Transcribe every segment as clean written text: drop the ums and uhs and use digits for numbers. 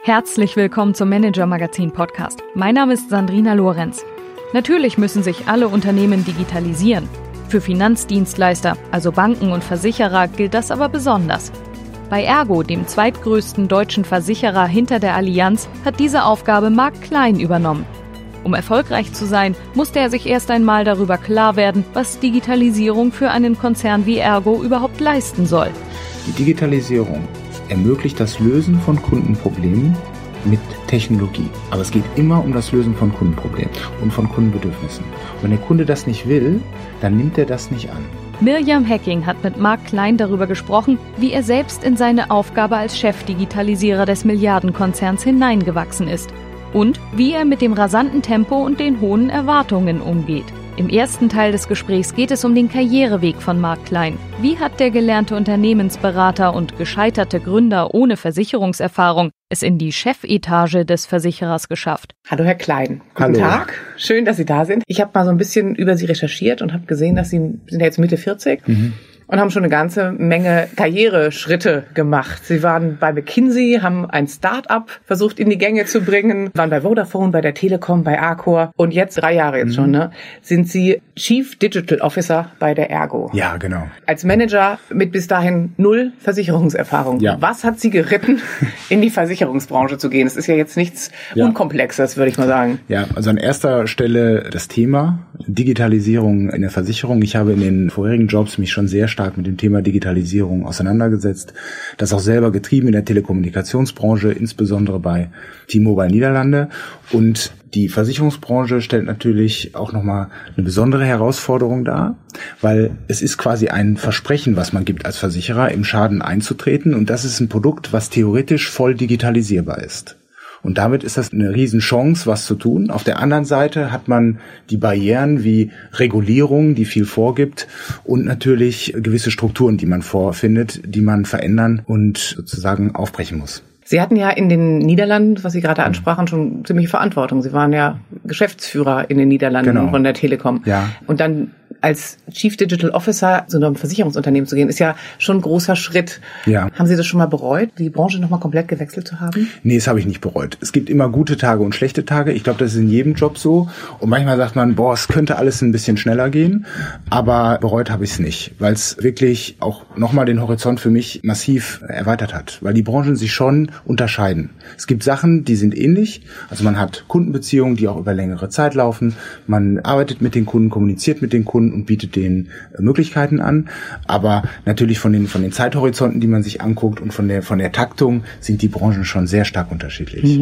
Herzlich willkommen zum Manager Magazin Podcast. Mein Name ist Sandrina Lorenz. Natürlich müssen sich alle Unternehmen digitalisieren. Für Finanzdienstleister, also Banken und Versicherer, gilt das aber besonders. Bei ERGO, dem zweitgrößten deutschen Versicherer hinter der Allianz, hat diese Aufgabe Marc Klein übernommen. Um erfolgreich zu sein, musste er sich erst einmal darüber klar werden, was Digitalisierung für einen Konzern wie ERGO überhaupt leisten soll. Die Digitalisierung ermöglicht das Lösen von Kundenproblemen mit Technologie. Aber es geht immer um das Lösen von Kundenproblemen und von Kundenbedürfnissen. Und wenn der Kunde das nicht will, dann nimmt er das nicht an. Mirjam Hecking hat mit Marc Klein darüber gesprochen, wie er selbst in seine Aufgabe als Chefdigitalisierer des Milliardenkonzerns hineingewachsen ist und wie er mit dem rasanten Tempo und den hohen Erwartungen umgeht. Im ersten Teil des Gesprächs geht es um den Karriereweg von Marc Klein. Wie hat der gelernte Unternehmensberater und gescheiterte Gründer ohne Versicherungserfahrung es in die Chefetage des Versicherers geschafft? Hallo Herr Klein. Hallo. Guten Tag. Schön, dass Sie da sind. Ich habe mal so ein bisschen über Sie recherchiert und habe gesehen, dass Sie sind ja jetzt Mitte 40. Und haben schon eine ganze Menge Karriereschritte gemacht. Sie waren bei McKinsey, haben ein Start-up versucht in die Gänge zu bringen, waren bei Vodafone, bei der Telekom, bei Accor und jetzt 3 Jahre jetzt schon, sind Sie Chief Digital Officer bei der ERGO. Ja, genau. Als Manager mit bis dahin 0 Versicherungserfahrung. Ja. Was hat Sie geritten, in die Versicherungsbranche zu gehen? Das ist ja jetzt nichts Unkomplexes, würde ich mal sagen. Ja, also an erster Stelle das Thema Digitalisierung in der Versicherung. Ich habe in den vorherigen Jobs mich schon sehr stark mit dem Thema Digitalisierung auseinandergesetzt. Das auch selber getrieben in der Telekommunikationsbranche, insbesondere bei T-Mobile Niederlande. Und die Versicherungsbranche stellt natürlich auch nochmal eine besondere Herausforderung dar, weil es ist quasi ein Versprechen, was man gibt als Versicherer, im Schaden einzutreten. Und das ist ein Produkt, was theoretisch voll digitalisierbar ist. Und damit ist das eine Riesenchance, was zu tun. Auf der anderen Seite hat man die Barrieren wie Regulierung, die viel vorgibt, und natürlich gewisse Strukturen, die man vorfindet, die man verändern und sozusagen aufbrechen muss. Sie hatten ja in den Niederlanden, was Sie gerade ansprachen, schon ziemliche Verantwortung. Sie waren ja Geschäftsführer in den Niederlanden von der Telekom. Ja. Und dann als Chief Digital Officer zu einem Versicherungsunternehmen zu gehen, ist ja schon ein großer Schritt. Ja. Haben Sie das schon mal bereut, die Branche nochmal komplett gewechselt zu haben? Nee, das habe ich nicht bereut. Es gibt immer gute Tage und schlechte Tage. Ich glaube, das ist in jedem Job so. Und manchmal sagt man, es könnte alles ein bisschen schneller gehen. Aber bereut habe ich es nicht, weil es wirklich auch nochmal den Horizont für mich massiv erweitert hat. Weil die Branchen sich schon unterscheiden. Es gibt Sachen, die sind ähnlich. Also man hat Kundenbeziehungen, die auch über längere Zeit laufen. Man arbeitet mit den Kunden, kommuniziert mit den Kunden und bietet denen Möglichkeiten an. Aber natürlich von den Zeithorizonten, die man sich anguckt, und von der Taktung sind die Branchen schon sehr stark unterschiedlich.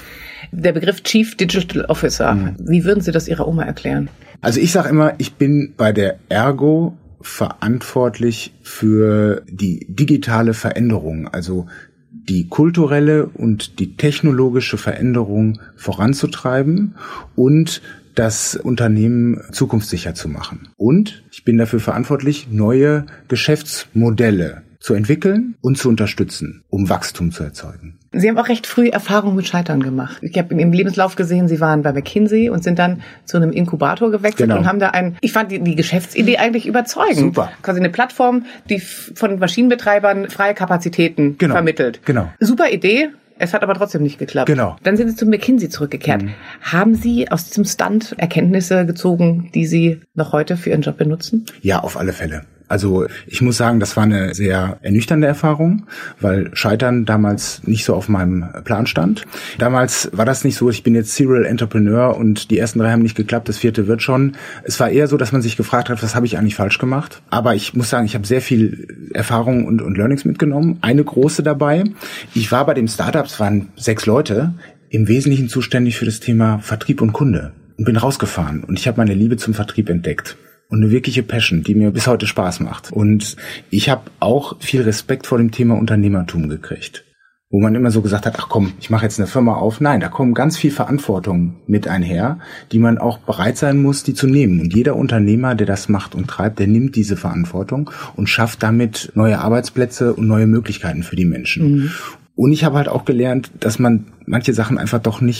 Der Begriff Chief Digital Officer, wie würden Sie das Ihrer Oma erklären? Also ich sage immer, ich bin bei der ERGO verantwortlich für die digitale Veränderung, also die kulturelle und die technologische Veränderung voranzutreiben und das Unternehmen zukunftssicher zu machen. Und ich bin dafür verantwortlich, neue Geschäftsmodelle zu entwickeln und zu unterstützen, um Wachstum zu erzeugen. Sie haben auch recht früh Erfahrung mit Scheitern gemacht. Ich habe in Ihrem Lebenslauf gesehen, Sie waren bei McKinsey und sind dann zu einem Inkubator gewechselt und haben da ich fand die Geschäftsidee eigentlich überzeugend. Super. Quasi eine Plattform, die von Maschinenbetreibern freie Kapazitäten vermittelt. Genau. Super Idee. Es hat aber trotzdem nicht geklappt. Genau. Dann sind Sie zu McKinsey zurückgekehrt. Haben Sie aus diesem Stunt Erkenntnisse gezogen, die Sie noch heute für Ihren Job benutzen? Ja, auf alle Fälle. Also ich muss sagen, das war eine sehr ernüchternde Erfahrung, weil Scheitern damals nicht so auf meinem Plan stand. Damals war das nicht so, ich bin jetzt Serial Entrepreneur und die ersten 3 haben nicht geklappt, das 4. wird schon. Es war eher so, dass man sich gefragt hat, was habe ich eigentlich falsch gemacht? Aber ich muss sagen, ich habe sehr viel Erfahrung und Learnings mitgenommen. Eine große dabei. Ich war bei dem Startup, es waren 6 Leute, im Wesentlichen zuständig für das Thema Vertrieb und Kunde und bin rausgefahren und ich habe meine Liebe zum Vertrieb entdeckt. Und eine wirkliche Passion, die mir bis heute Spaß macht. Und ich habe auch viel Respekt vor dem Thema Unternehmertum gekriegt. Wo man immer so gesagt hat, ach komm, ich mache jetzt eine Firma auf. Nein, da kommen ganz viel Verantwortung mit einher, die man auch bereit sein muss, die zu nehmen. Und jeder Unternehmer, der das macht und treibt, der nimmt diese Verantwortung und schafft damit neue Arbeitsplätze und neue Möglichkeiten für die Menschen. Und ich habe halt auch gelernt, dass man manche Sachen einfach doch nicht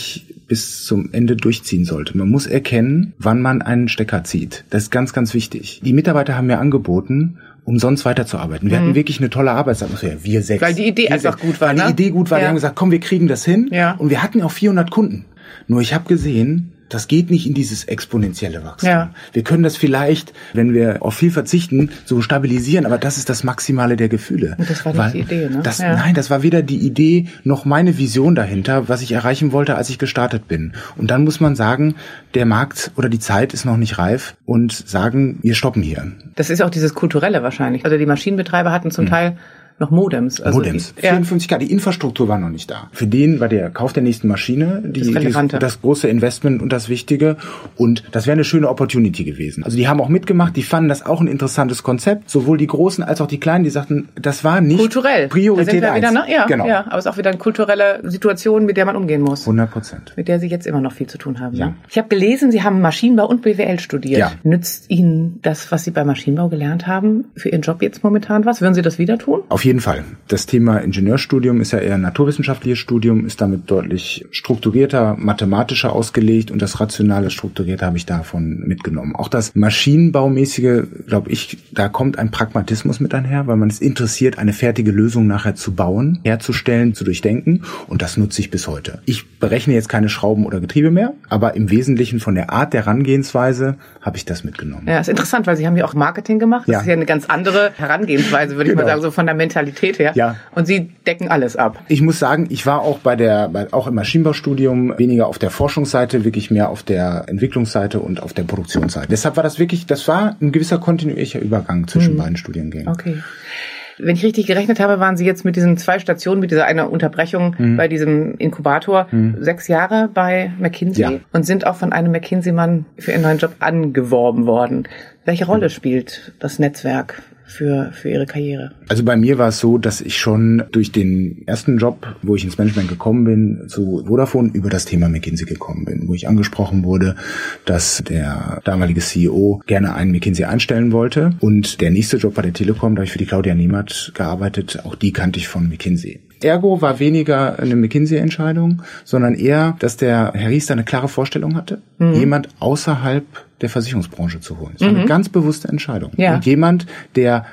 bis zum Ende durchziehen sollte. Man muss erkennen, wann man einen Stecker zieht. Das ist ganz, ganz wichtig. Die Mitarbeiter haben mir angeboten, umsonst weiterzuarbeiten. Wir hatten wirklich eine tolle Arbeitsatmosphäre. Wir 6. Weil die Idee einfach gut war, ne? Weil die Idee gut war. Die haben gesagt, komm, wir kriegen das hin. Ja. Und wir hatten auch 400 Kunden. Nur ich habe gesehen, das geht nicht in dieses exponentielle Wachstum. Ja. Wir können das vielleicht, wenn wir auf viel verzichten, so stabilisieren, aber das ist das Maximale der Gefühle. Und das war nicht die Idee, ne? Nein, das war weder die Idee noch meine Vision dahinter, was ich erreichen wollte, als ich gestartet bin. Und dann muss man sagen, der Markt oder die Zeit ist noch nicht reif und sagen, wir stoppen hier. Das ist auch dieses Kulturelle wahrscheinlich. Also die Maschinenbetreiber hatten zum Teil noch Modems. Also Modems. 54K, die Infrastruktur war noch nicht da. Für den war der Kauf der nächsten Maschine das große Investment und das Wichtige. Und das wäre eine schöne Opportunity gewesen. Also die haben auch mitgemacht, die fanden das auch ein interessantes Konzept. Sowohl die Großen als auch die Kleinen, die sagten, das war nicht kulturell. Priorität 1. Genau. Ja, aber es ist auch wieder eine kulturelle Situation, mit der man umgehen muss. 100%. Mit der Sie jetzt immer noch viel zu tun haben. Ja. Ne? Ich habe gelesen, Sie haben Maschinenbau und BWL studiert. Ja. Nützt Ihnen das, was Sie beim Maschinenbau gelernt haben, für Ihren Job jetzt momentan was? Würden Sie das wieder tun? Auf jeden Fall. Das Thema Ingenieurstudium ist ja eher ein naturwissenschaftliches Studium, ist damit deutlich strukturierter, mathematischer ausgelegt und das rationale Strukturierte habe ich davon mitgenommen. Auch das Maschinenbaumäßige, glaube ich, da kommt ein Pragmatismus mit einher, weil man es interessiert, eine fertige Lösung nachher zu bauen, herzustellen, zu durchdenken und das nutze ich bis heute. Ich berechne jetzt keine Schrauben oder Getriebe mehr, aber im Wesentlichen von der Art der Herangehensweise habe ich das mitgenommen. Ja, ist interessant, weil Sie haben ja auch Marketing gemacht. Das ist ja eine ganz andere Herangehensweise, würde ich mal sagen, so von der Mentalität her. Ja. Und Sie decken alles ab. Ich muss sagen, ich war auch auch im Maschinenbaustudium weniger auf der Forschungsseite, wirklich mehr auf der Entwicklungsseite und auf der Produktionsseite. Deshalb war das war ein gewisser kontinuierlicher Übergang zwischen beiden Studiengängen. Okay. Wenn ich richtig gerechnet habe, waren Sie jetzt mit diesen 2 Stationen, mit dieser einer Unterbrechung bei diesem Inkubator 6 Jahre bei McKinsey und sind auch von einem McKinsey-Mann für Ihren neuen Job angeworben worden. Welche Rolle spielt das Netzwerk für Ihre Karriere? Also bei mir war es so, dass ich schon durch den ersten Job, wo ich ins Management gekommen bin, zu Vodafone über das Thema McKinsey gekommen bin, wo ich angesprochen wurde, dass der damalige CEO gerne einen McKinsey einstellen wollte. Und der nächste Job bei der Telekom, da habe ich für die Claudia Niemert gearbeitet, auch die kannte ich von McKinsey. Ergo war weniger eine McKinsey-Entscheidung, sondern eher, dass der Herr Riester eine klare Vorstellung hatte, jemand außerhalb der Versicherungsbranche zu holen. Das war eine ganz bewusste Entscheidung. Ja. Und jemand, der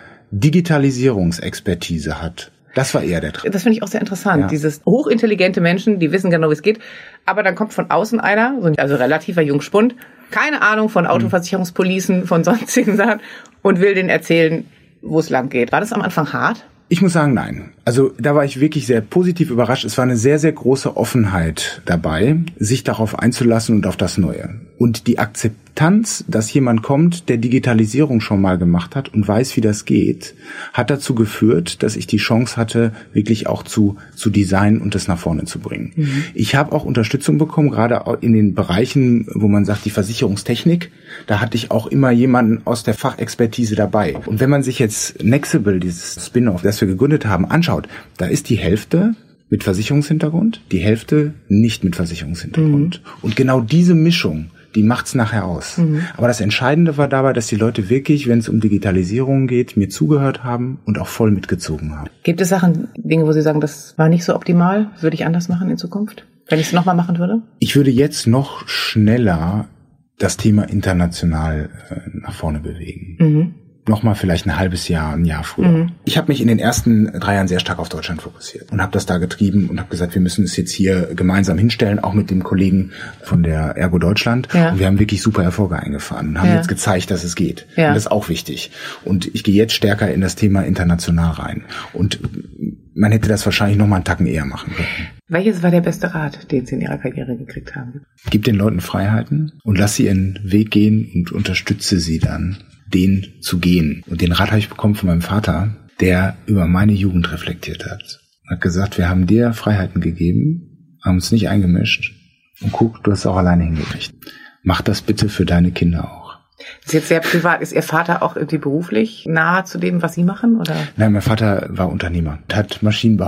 Digitalisierungsexpertise hat. Das war eher der Trend. Das finde ich auch sehr interessant. Ja. Dieses hochintelligente Menschen, die wissen genau, wie es geht. Aber dann kommt von außen einer, also relativer Jungspund, keine Ahnung von Autoversicherungspolicen, von sonstigen Sachen und will denen erzählen, wo es lang geht. War das am Anfang hart? Ich muss sagen, nein. Also da war ich wirklich sehr positiv überrascht. Es war eine sehr, sehr große Offenheit dabei, sich darauf einzulassen und auf das Neue. Und die Akzeptanz, dass jemand kommt, der Digitalisierung schon mal gemacht hat und weiß, wie das geht, hat dazu geführt, dass ich die Chance hatte, wirklich auch zu designen und das nach vorne zu bringen. Ich habe auch Unterstützung bekommen, gerade in den Bereichen, wo man sagt, die Versicherungstechnik. Da hatte ich auch immer jemanden aus der Fachexpertise dabei. Und wenn man sich jetzt Nexible, dieses Spin-off, das wir gegründet haben, anschaut, da ist die Hälfte mit Versicherungshintergrund, die Hälfte nicht mit Versicherungshintergrund. Und genau diese Mischung, die macht's nachher aus. Aber das Entscheidende war dabei, dass die Leute wirklich, wenn es um Digitalisierung geht, mir zugehört haben und auch voll mitgezogen haben. Gibt es Dinge, wo Sie sagen, das war nicht so optimal, würde ich anders machen in Zukunft, wenn ich es nochmal machen würde? Ich würde jetzt noch schneller das Thema international nach vorne bewegen. Nochmal vielleicht ein halbes Jahr, ein Jahr früher. Ich habe mich in den ersten 3 Jahren sehr stark auf Deutschland fokussiert und habe das da getrieben und habe gesagt, wir müssen es jetzt hier gemeinsam hinstellen, auch mit dem Kollegen von der Ergo Deutschland. Ja. Und wir haben wirklich super Erfolge eingefahren und haben jetzt gezeigt, dass es geht. Ja. Und das ist auch wichtig. Und ich gehe jetzt stärker in das Thema international rein. Und man hätte das wahrscheinlich noch mal einen Tacken eher machen können. Welches war der beste Rat, den Sie in Ihrer Karriere gekriegt haben? Gib den Leuten Freiheiten und lass sie ihren Weg gehen und unterstütze sie dann, den zu gehen. Und den Rat habe ich bekommen von meinem Vater, der über meine Jugend reflektiert hat. Er hat gesagt, wir haben dir Freiheiten gegeben, haben uns nicht eingemischt und guck, du hast es auch alleine hingekriegt. Mach das bitte für deine Kinder auch. Das ist jetzt sehr privat. Ist Ihr Vater auch irgendwie beruflich nahe zu dem, was Sie machen? Oder? Nein, mein Vater war Unternehmer, hat Maschinenbau.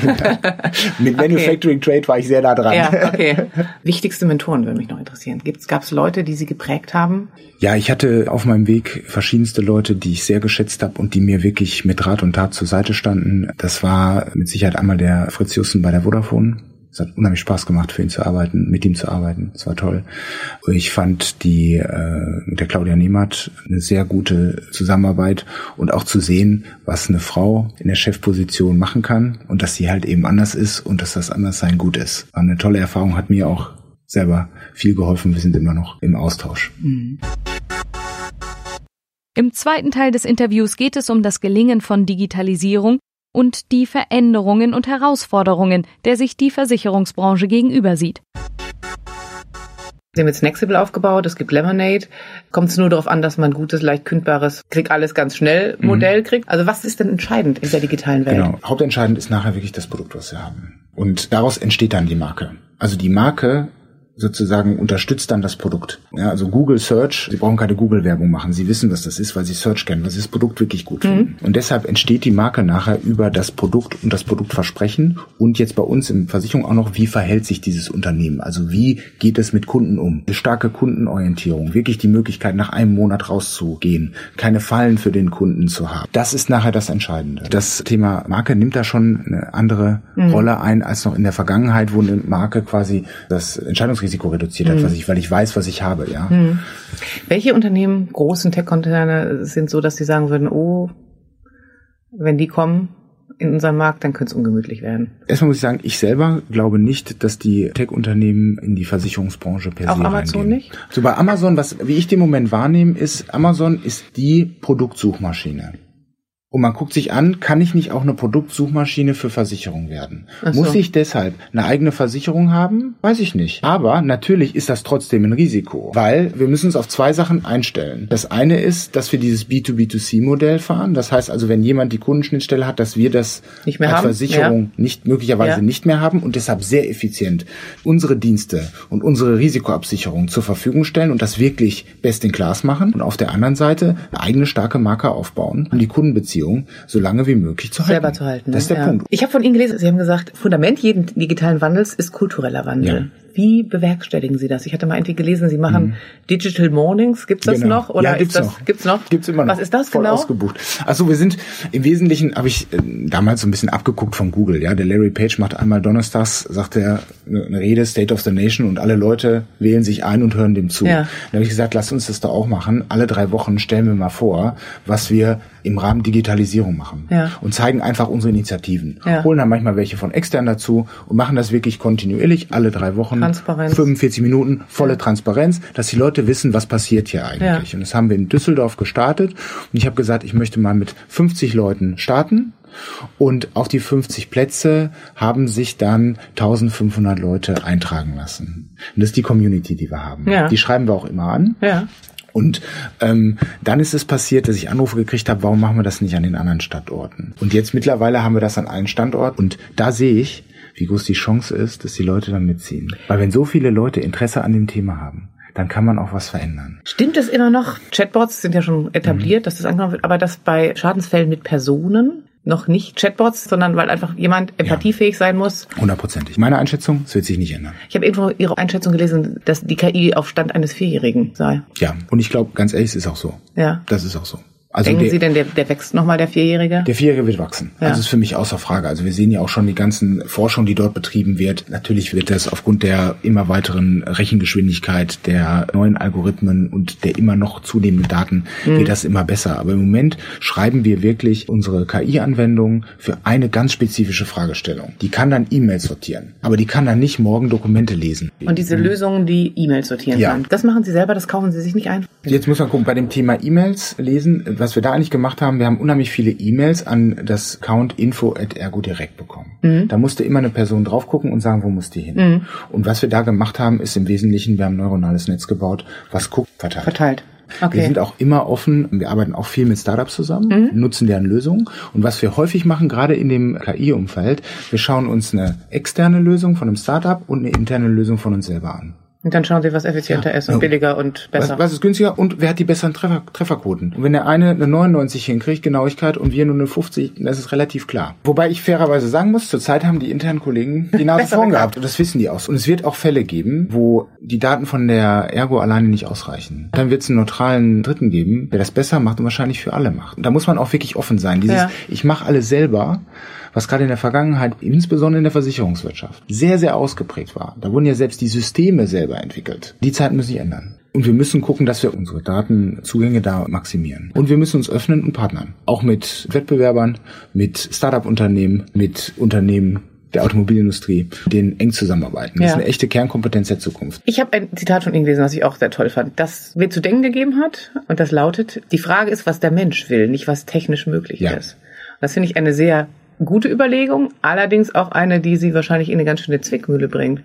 Mit Manufacturing Trade war ich sehr nah dran. Ja, okay. Wichtigste Mentoren würde mich noch interessieren. Gab es Leute, die Sie geprägt haben? Ja, ich hatte auf meinem Weg verschiedenste Leute, die ich sehr geschätzt habe und die mir wirklich mit Rat und Tat zur Seite standen. Das war mit Sicherheit einmal der Fritz Jussen bei der Vodafone. Es hat unheimlich Spaß gemacht, für ihn zu arbeiten, mit ihm zu arbeiten. Es war toll. Ich fand mit der Claudia Nehmert eine sehr gute Zusammenarbeit und auch zu sehen, was eine Frau in der Chefposition machen kann und dass sie halt eben anders ist und dass das Anderssein gut ist. War eine tolle Erfahrung, hat mir auch selber viel geholfen. Wir sind immer noch im Austausch. Im zweiten Teil des Interviews geht es um das Gelingen von Digitalisierung und die Veränderungen und Herausforderungen, der sich die Versicherungsbranche gegenüber sieht. Sie haben jetzt Nexible aufgebaut, es gibt Lemonade. Kommt es nur darauf an, dass man gutes, leicht kündbares, krieg alles ganz schnell Modell kriegt? Also was ist denn entscheidend in der digitalen Welt? Genau, hauptentscheidend ist nachher wirklich das Produkt, was wir haben. Und daraus entsteht dann die Marke. Also die Marke sozusagen unterstützt dann das Produkt. Ja, also Google Search, Sie brauchen keine Google-Werbung machen. Sie wissen, was das ist, weil Sie Search kennen, weil Sie das Produkt wirklich gut finden. Und deshalb entsteht die Marke nachher über das Produkt und das Produktversprechen und jetzt bei uns in Versicherung auch noch, wie verhält sich dieses Unternehmen? Also wie geht es mit Kunden um? Eine starke Kundenorientierung, wirklich die Möglichkeit, nach einem Monat rauszugehen, keine Fallen für den Kunden zu haben. Das ist nachher das Entscheidende. Das Thema Marke nimmt da schon eine andere Rolle ein, als noch in der Vergangenheit, wo eine Marke quasi das Entscheidungsrisiko reduziert hat, weil ich weiß, was ich habe, ja. Welche Unternehmen, großen Tech-Konzerne, sind so, dass sie sagen würden, oh, wenn die kommen in unseren Markt, dann könnte es ungemütlich werden? Erstmal muss ich sagen, ich selber glaube nicht, dass die Tech-Unternehmen in die Versicherungsbranche per se reingehen. Auch Amazon nicht? So bei Amazon, wie ich den Moment wahrnehme, ist, Amazon ist die Produktsuchmaschine. Und man guckt sich an, kann ich nicht auch eine Produktsuchmaschine für Versicherung werden? Muss ich deshalb eine eigene Versicherung haben? Weiß ich nicht. Aber natürlich ist das trotzdem ein Risiko, weil wir müssen uns auf zwei Sachen einstellen. Das eine ist, dass wir dieses B2B2C-Modell fahren. Das heißt also, wenn jemand die Kundenschnittstelle hat, dass wir das nicht mehr als haben. Versicherung möglicherweise nicht mehr haben und deshalb sehr effizient unsere Dienste und unsere Risikoabsicherung zur Verfügung stellen und das wirklich best in class machen. Und auf der anderen Seite eine eigene starke Marke aufbauen und die Kundenbeziehung so lange wie möglich zu halten. Selber zu halten. Das ist der Punkt. Ich habe von Ihnen gelesen, Sie haben gesagt, Fundament jeden digitalen Wandels ist kultureller Wandel. Ja. Wie bewerkstelligen Sie das? Ich hatte mal irgendwie gelesen, Sie machen Digital Mornings. Gibt's das noch? Oder gibt's noch. Gibt's immer noch. Was ist das voll genau? Ausgebucht. Also wir sind im Wesentlichen, habe ich damals so ein bisschen abgeguckt von Google. Ja, der Larry Page macht einmal donnerstags, sagt er eine Rede, State of the Nation, und alle Leute wählen sich ein und hören dem zu. Ja. Dann habe ich gesagt, lass uns das doch auch machen. Alle 3 Wochen stellen wir mal vor, was wir im Rahmen Digitalisierung machen und zeigen einfach unsere Initiativen. Holen dann manchmal welche von extern dazu und machen das wirklich kontinuierlich, alle 3 Wochen. Transparenz. 45 Minuten, volle Transparenz, dass die Leute wissen, was passiert hier eigentlich. Und das haben wir in Düsseldorf gestartet. Und ich habe gesagt, ich möchte mal mit 50 Leuten starten. Und auf die 50 Plätze haben sich dann 1500 Leute eintragen lassen. Und das ist die Community, die wir haben. Die schreiben wir auch immer an. Und dann ist es passiert, dass ich Anrufe gekriegt habe, warum machen wir das nicht an den anderen Standorten? Und jetzt mittlerweile haben wir das an allen Standorten. Und da sehe ich, wie groß die Chance ist, dass die Leute dann mitziehen. Weil wenn so viele Leute Interesse an dem Thema haben, dann kann man auch was verändern. Stimmt es immer noch? Chatbots sind ja schon etabliert, dass das angenommen wird, aber dass bei Schadensfällen mit Personen noch nicht Chatbots, sondern weil einfach jemand empathiefähig sein muss? 100%. Meine Einschätzung, es wird sich nicht ändern. Ich habe irgendwo Ihre Einschätzung gelesen, dass die KI auf Stand eines 4-Jährigen sei. Ja, und ich glaube, ganz ehrlich, es ist auch so. Ja. Das ist auch so. Also denken Sie denn, der wächst nochmal, der 4-Jährige? Der 4-Jährige wird wachsen. Ja. Also ist für mich außer Frage. Also wir sehen ja auch schon die ganzen Forschung, die dort betrieben wird. Natürlich wird das aufgrund der immer weiteren Rechengeschwindigkeit, der neuen Algorithmen und der immer noch zunehmenden Daten, wird das immer besser. Aber im Moment schreiben wir wirklich unsere KI-Anwendung für eine ganz spezifische Fragestellung. Die kann dann E-Mails sortieren, aber die kann dann nicht morgen Dokumente lesen. Und diese Lösungen, die E-Mails sortieren kann, das machen Sie selber, das kaufen Sie sich nicht ein? Jetzt muss man gucken, bei dem Thema E-Mails lesen, was wir da eigentlich gemacht haben, wir haben unheimlich viele E-Mails an das Account info@ergodirekt bekommen. Da musste immer eine Person drauf gucken und sagen, wo muss die hin. Und was wir da gemacht haben, ist im Wesentlichen, wir haben ein neuronales Netz gebaut, was guckt, verteilt. Okay. Wir sind auch immer offen, wir arbeiten auch viel mit Startups zusammen, nutzen deren Lösungen. Und was wir häufig machen, gerade in dem KI-Umfeld, wir schauen uns eine externe Lösung von einem Startup und eine interne Lösung von uns selber an. Und dann schauen Sie, was effizienter ist und billiger und besser. Was ist günstiger und wer hat die besseren Trefferquoten? Und wenn der eine 99 hinkriegt, Genauigkeit, und wir nur eine 50, dann ist es relativ klar. Wobei ich fairerweise sagen muss, zurzeit haben die internen Kollegen die Nase vorn gehabt. Und das wissen die auch. Und es wird auch Fälle geben, wo die Daten von der Ergo alleine nicht ausreichen. Dann wird es einen neutralen Dritten geben, der das besser macht und wahrscheinlich für alle macht. Und da muss man auch wirklich offen sein. Ich mache alles selber. was gerade in der Vergangenheit, insbesondere in der Versicherungswirtschaft, sehr, sehr ausgeprägt war. Da wurden ja selbst die Systeme selber entwickelt. Die Zeiten müssen sich ändern. Und wir müssen gucken, dass wir unsere Datenzugänge da maximieren. Und wir müssen uns öffnen und partnern. Auch mit Wettbewerbern, mit Start-up-Unternehmen, mit Unternehmen der Automobilindustrie, denen eng zusammenarbeiten. Das ist eine echte Kernkompetenz der Zukunft. Ich habe ein Zitat von Ihnen gelesen, was ich auch sehr toll fand, das mir zu denken gegeben hat. Und das lautet, die Frage ist, was der Mensch will, nicht was technisch möglich ist. Und das finde ich eine sehr gute Überlegung, allerdings auch eine, die Sie wahrscheinlich in eine ganz schöne Zwickmühle bringt.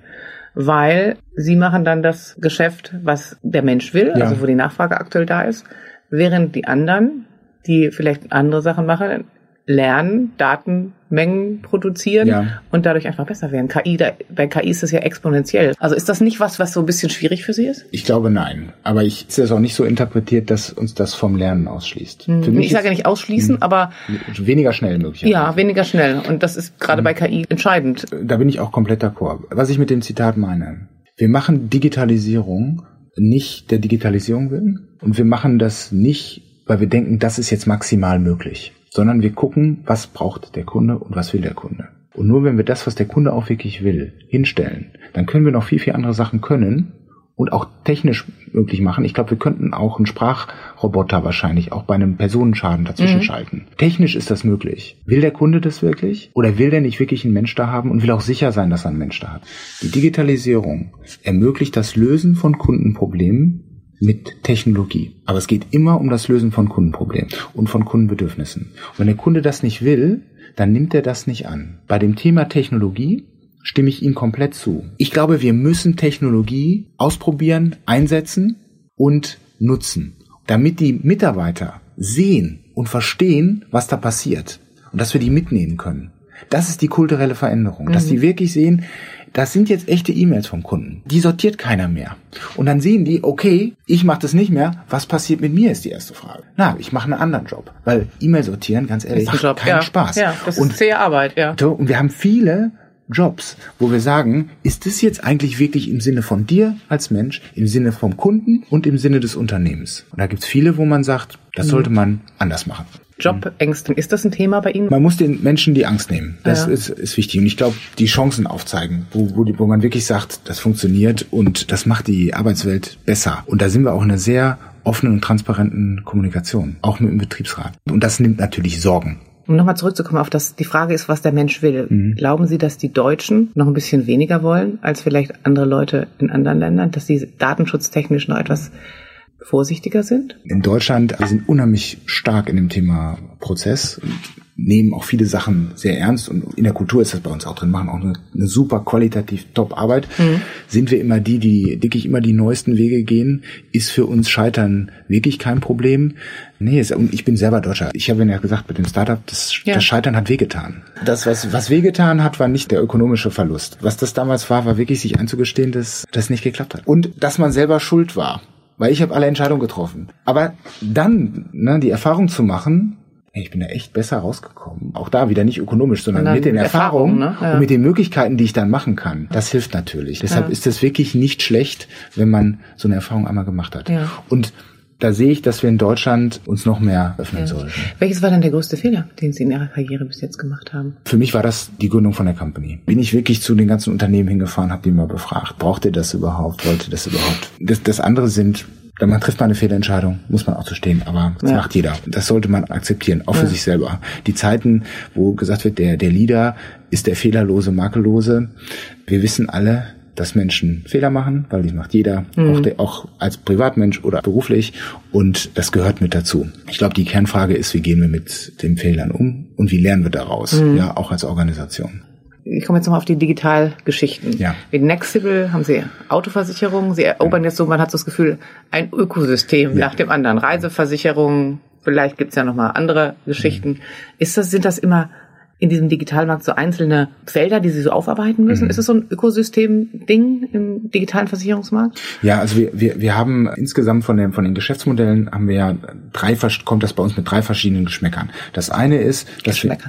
Weil Sie machen dann das Geschäft, was der Mensch will, also wo die Nachfrage aktuell da ist, während die anderen, die vielleicht andere Sachen machen, lernen, Datenmengen produzieren und dadurch einfach besser werden. Bei KI ist das ja exponentiell. Also ist das nicht was so ein bisschen schwierig für Sie ist? Ich glaube, nein. Aber ich sehe es auch nicht so interpretiert, dass uns das vom Lernen ausschließt. Für mich ich sage ja nicht ausschließen, aber weniger schnell möglicherweise. Ja, weniger schnell. Und das ist gerade bei KI entscheidend. Da bin ich auch komplett d'accord. Was ich mit dem Zitat meine, wir machen Digitalisierung nicht der Digitalisierung willen und wir machen das nicht, weil wir denken, das ist jetzt maximal möglich, sondern wir gucken, was braucht der Kunde und was will der Kunde. Und nur wenn wir das, was der Kunde auch wirklich will, hinstellen, dann können wir noch viel, viel andere Sachen können und auch technisch möglich machen. Ich glaube, wir könnten auch einen Sprachroboter wahrscheinlich auch bei einem Personenschaden dazwischen schalten. Technisch ist das möglich. Will der Kunde das wirklich? Oder will der nicht wirklich einen Mensch da haben und will auch sicher sein, dass er einen Mensch da hat? Die Digitalisierung ermöglicht das Lösen von Kundenproblemen mit Technologie. Aber es geht immer um das Lösen von Kundenproblemen und von Kundenbedürfnissen. Und wenn der Kunde das nicht will, dann nimmt er das nicht an. Bei dem Thema Technologie stimme ich Ihnen komplett zu. Ich glaube, wir müssen Technologie ausprobieren, einsetzen und nutzen, damit die Mitarbeiter sehen und verstehen, was da passiert und dass wir die mitnehmen können. Das ist die kulturelle Veränderung, dass die wirklich sehen, das sind jetzt echte E-Mails vom Kunden. Die sortiert keiner mehr. Und dann sehen die, okay, ich mache das nicht mehr. Was passiert mit mir, ist die erste Frage. Na, ich mache einen anderen Job. Weil E-Mail sortieren, ganz ehrlich, macht keinen Spaß. Ja, das ist zähe Arbeit, ja. Und wir haben viele Jobs, wo wir sagen, ist das jetzt eigentlich wirklich im Sinne von dir als Mensch, im Sinne vom Kunden und im Sinne des Unternehmens? Und da gibt's viele, wo man sagt, das sollte man anders machen. Jobängste, ist das ein Thema bei Ihnen? Man muss den Menschen die Angst nehmen. Das ist wichtig. Und ich glaube, die Chancen aufzeigen, wo man wirklich sagt, das funktioniert und das macht die Arbeitswelt besser. Und da sind wir auch in einer sehr offenen und transparenten Kommunikation, auch mit dem Betriebsrat. Und das nimmt natürlich Sorgen. Um nochmal zurückzukommen auf das, die Frage ist, was der Mensch will. Glauben Sie, dass die Deutschen noch ein bisschen weniger wollen als vielleicht andere Leute in anderen Ländern, dass die datenschutztechnisch noch etwas vorsichtiger sind? In Deutschland, wir sind unheimlich stark in dem Thema Prozess und nehmen auch viele Sachen sehr ernst und in der Kultur ist das bei uns auch drin, machen auch eine super qualitativ Top-Arbeit. Sind wir immer die wirklich immer die neuesten Wege gehen, ist für uns Scheitern wirklich kein Problem. Nee, und ich bin selber Deutscher. Ich habe Ihnen ja gesagt, mit dem Startup, das Scheitern hat wehgetan. Das, was wehgetan hat, war nicht der ökonomische Verlust. Was das damals war wirklich sich einzugestehen, dass das nicht geklappt hat. Und dass man selber schuld war. Weil ich habe alle Entscheidungen getroffen. Aber dann die Erfahrung zu machen, ich bin da echt besser rausgekommen. Auch da wieder nicht ökonomisch, sondern mit den Erfahrungen und mit den Möglichkeiten, die ich dann machen kann. Das hilft natürlich. Deshalb ist es wirklich nicht schlecht, wenn man so eine Erfahrung einmal gemacht hat. Ja. Und da sehe ich, dass wir in Deutschland uns noch mehr öffnen sollten. Welches war denn der größte Fehler, den Sie in Ihrer Karriere bis jetzt gemacht haben? Für mich war das die Gründung von der Company. Bin ich wirklich zu den ganzen Unternehmen hingefahren, habe die mal befragt, braucht ihr das überhaupt, wollt ihr das überhaupt? Das andere sind, man trifft mal eine Fehlentscheidung, muss man auch so stehen, aber das macht jeder. Das sollte man akzeptieren, auch für sich selber. Die Zeiten, wo gesagt wird, der Leader ist der fehlerlose, makellose. Wir wissen alle, dass Menschen Fehler machen, weil das macht jeder, auch als Privatmensch oder beruflich, und das gehört mit dazu. Ich glaube, die Kernfrage ist, wie gehen wir mit den Fehlern um und wie lernen wir daraus, auch als Organisation. Ich komme jetzt nochmal auf die Digitalgeschichten. Ja. Mit Nexible haben Sie Autoversicherung, Sie erobern jetzt so, man hat so das Gefühl, ein Ökosystem nach dem anderen. Reiseversicherung, vielleicht gibt's ja nochmal andere Geschichten. Sind das immer in diesem Digitalmarkt so einzelne Felder, die Sie so aufarbeiten müssen? Ist das so ein Ökosystem-Ding im digitalen Versicherungsmarkt? Ja, also wir haben insgesamt von den Geschäftsmodellen haben wir ja kommt das bei uns mit 3 verschiedenen Geschmäckern. Das eine ist, dass wir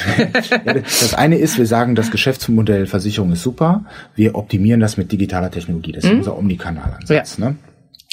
sagen, das Geschäftsmodell Versicherung ist super. Wir optimieren das mit digitaler Technologie. Das ist unser Omnikanalansatz. Ja. Ne?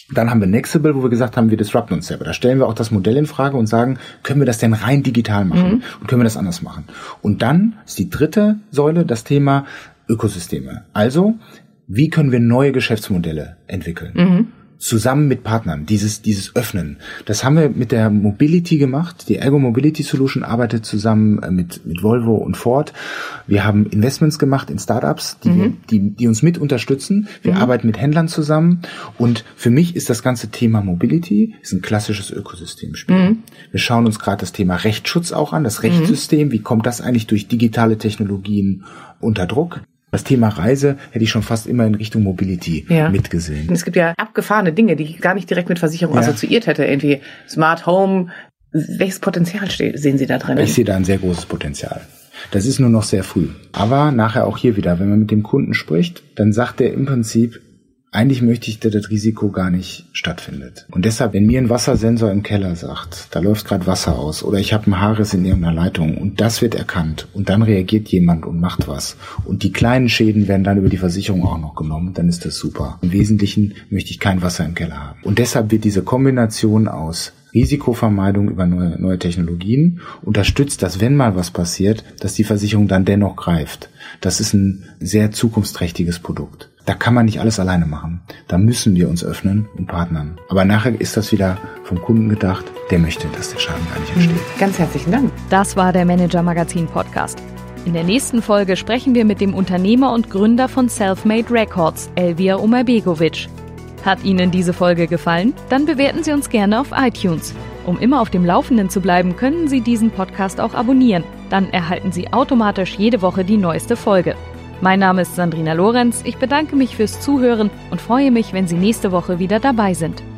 Dann haben wir Nexible, wo wir gesagt haben, wir disrupten uns selber. Da stellen wir auch das Modell in Frage und sagen, können wir das denn rein digital machen? Und können wir das anders machen? Und dann ist die dritte Säule das Thema Ökosysteme. Also, wie können wir neue Geschäftsmodelle entwickeln? Zusammen mit Partnern, dieses Öffnen. Das haben wir mit der Mobility gemacht. Die Ergo Mobility Solution arbeitet zusammen mit Volvo und Ford. Wir haben Investments gemacht in Startups, die uns mit unterstützen. Wir arbeiten mit Händlern zusammen. Und für mich ist das ganze Thema Mobility ist ein klassisches Ökosystemspiel. Wir schauen uns gerade das Thema Rechtsschutz auch an, das Rechtssystem. Wie kommt das eigentlich durch digitale Technologien unter Druck? Das Thema Reise hätte ich schon fast immer in Richtung Mobility mitgesehen. Und es gibt ja abgefahrene Dinge, die ich gar nicht direkt mit Versicherung assoziiert hätte. Irgendwie Smart Home. Welches Potenzial sehen Sie da drin? Ich sehe da ein sehr großes Potenzial. Das ist nur noch sehr früh. Aber nachher auch hier wieder, wenn man mit dem Kunden spricht, dann sagt er im Prinzip, eigentlich möchte ich, dass das Risiko gar nicht stattfindet. Und deshalb, wenn mir ein Wassersensor im Keller sagt, da läuft gerade Wasser aus oder ich habe einen Haarriss in irgendeiner Leitung und das wird erkannt und dann reagiert jemand und macht was und die kleinen Schäden werden dann über die Versicherung auch noch genommen, dann ist das super. Im Wesentlichen möchte ich kein Wasser im Keller haben. Und deshalb wird diese Kombination aus Risikovermeidung über neue Technologien unterstützt, dass wenn mal was passiert, dass die Versicherung dann dennoch greift. Das ist ein sehr zukunftsträchtiges Produkt. Da kann man nicht alles alleine machen. Da müssen wir uns öffnen und partnern. Aber nachher ist das wieder vom Kunden gedacht, der möchte, dass der Schaden gar nicht entsteht. Ganz herzlichen Dank. Das war der Manager Magazin Podcast. In der nächsten Folge sprechen wir mit dem Unternehmer und Gründer von Selfmade Records, Elvir Omerbegovic. Hat Ihnen diese Folge gefallen? Dann bewerten Sie uns gerne auf iTunes. Um immer auf dem Laufenden zu bleiben, können Sie diesen Podcast auch abonnieren. Dann erhalten Sie automatisch jede Woche die neueste Folge. Mein Name ist Sandrina Lorenz. Ich bedanke mich fürs Zuhören und freue mich, wenn Sie nächste Woche wieder dabei sind.